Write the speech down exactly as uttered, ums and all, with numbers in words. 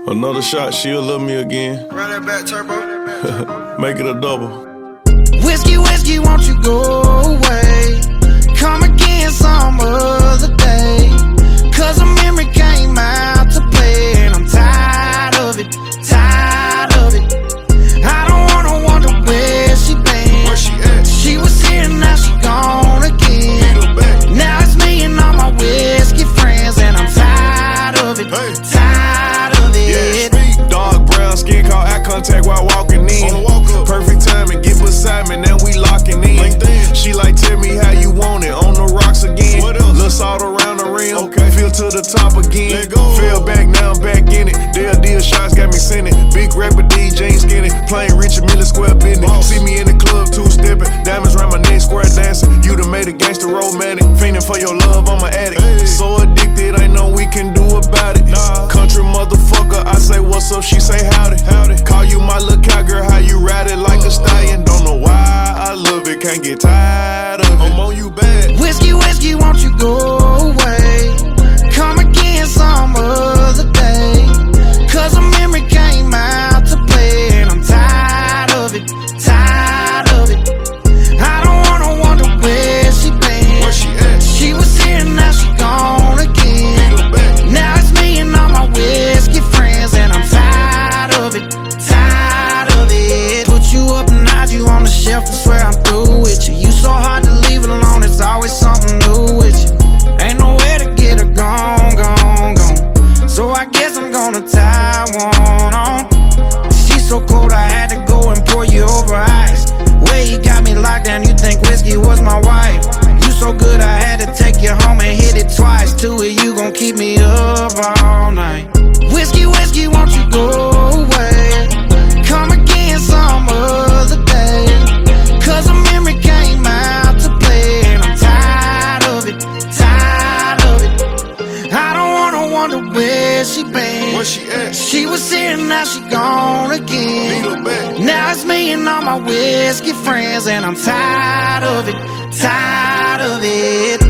Another shot, she'll love me again. Run that back turbo. Make it a double. Whiskey, whiskey, won't you go away? Come again some other day. Cause a memory came out to play, and I'm tired of it, tired of it. I don't wanna wonder where she been. Where she at? She was here, now she gone again. Now it's me and all my whiskey friends, and I'm tired of it, Hey. tired of it. Yeah, dark brown skin, caught eye contact while walking in. On the walk up. Perfect timing, get beside me, now we locking in. LinkedIn. She like, tell me how you want it, on the rocks again. What else? Little salt around the rim, Okay. feel to the top again. Let go. Fell back, now I'm back in it. Deal, deal, shots got me sending. Big rapper D J skinny, playing Richard Mille square business. Boss. See me in the club, two stepping, diamonds round my neck, square dancing. You done made a gangster romantic, fiending for your love, I'm an addict. Hey. So addicted, ain't no we can do about it. Nah. Country motherfucker, I say what's up, she say howdy. Howdy. Call you my little cowgirl, how you ride it like a stallion. Don't know why I love it, can't get tired of it. I'm on you bad. Whiskey, whiskey, won't you go away? Come again some other day. Cause a memory came out to play, and I'm tired of it, tired of it. I don't wanna wonder where she been. Where she at? She was here, now she gone again. Now it's me and all my whiskey friends, and I'm tired of it, tired of it. Put you up and hide you on the shelf, I swear I'm through with you. You so hard to leave it alone, it's always something new with you. Ain't nowhere to get her gone, gone, gone. So I guess I'm gonna tie one on. She's so cold I had to go and pour you over ice. Way you got me locked down, you think whiskey was my wife. You so good I had to take you home and hit it twice. Two of you gon' keep me up all night. Whiskey, whiskey, won't you go away? Come again some other day. Cause a memory came out to play, and I'm tired of it, tired of it. I don't wanna wonder where she been. Where she at? She was here, now she gone again. Beat her back. Now it's me and all my whiskey friends, and I'm tired of it, tired of it.